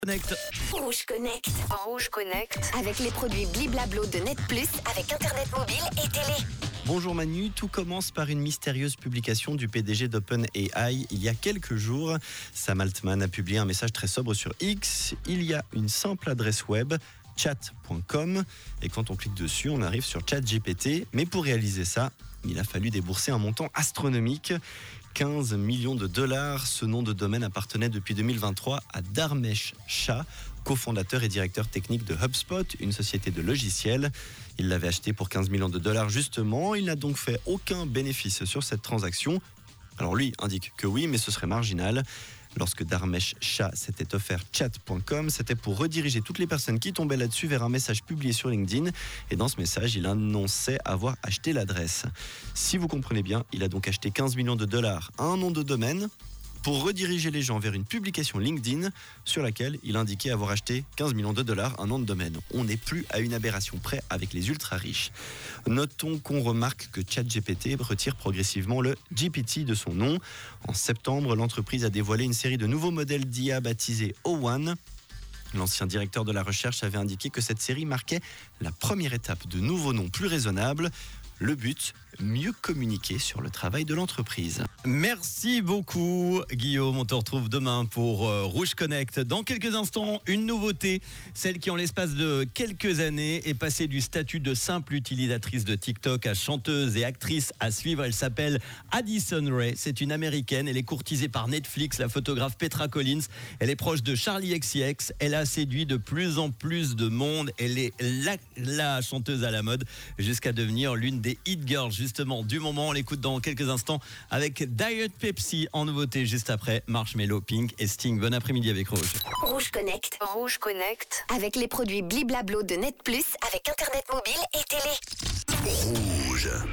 Connect. Rouge Connect. Rouge Connect. Avec les produits Bliblablo de Net Plus, avec Internet mobile et télé. Bonjour Manu, tout commence par une mystérieuse publication du PDG d'OpenAI il y a quelques jours. Sam Altman a publié un message très sobre sur X. Il y a une simple adresse web, chat.com, et quand on clique dessus, on arrive sur ChatGPT. Mais pour réaliser ça, il a fallu débourser un montant astronomique. 15 millions de dollars. Ce nom de domaine appartenait depuis 2023 à Dharmesh Shah, cofondateur et directeur technique de HubSpot, une société de logiciels. Il l'avait acheté pour 15 millions de dollars justement. Il n'a donc fait aucun bénéfice sur cette transaction. Alors lui indique que oui, mais ce serait marginal. Lorsque Dharmesh Shah s'était offert chat.com, c'était pour rediriger toutes les personnes qui tombaient là-dessus vers un message publié sur LinkedIn. Et dans ce message, il annonçait avoir acheté l'adresse. Si vous comprenez bien, il a donc acheté 15 millions de dollars à un nom de domaine pour rediriger les gens vers une publication LinkedIn sur laquelle il indiquait avoir acheté 15 millions de dollars un nom de domaine. On n'est plus à une aberration près avec les ultra riches. Notons qu'on remarque que ChatGPT retire progressivement le GPT de son nom. En septembre, l'entreprise a dévoilé une série de nouveaux modèles d'IA baptisés O1. L'ancien directeur de la recherche avait indiqué que cette série marquait la première étape de nouveaux noms plus raisonnables. Le but, mieux communiquer sur le travail de l'entreprise. Merci beaucoup Guillaume, on te retrouve demain pour Rouge Connect. Dans quelques instants, une nouveauté, celle qui en l'espace de quelques années est passée du statut de simple utilisatrice de TikTok à chanteuse et actrice à suivre. Elle s'appelle Addison Rae, c'est une américaine, elle est courtisée par Netflix, la photographe Petra Collins. Elle est proche de Charli XCX, elle a séduit de plus en plus de monde, elle est la chanteuse à la mode jusqu'à devenir l'une des hit girls justement du moment. On l'écoute dans quelques instants avec Diet Pepsi en nouveauté juste après Marshmello, Pink et Sting. Bon après-midi avec Rouge. Rouge Connect. Rouge Connect. Avec les produits Bliblablo de Net Plus, avec Internet mobile et télé. Rouge.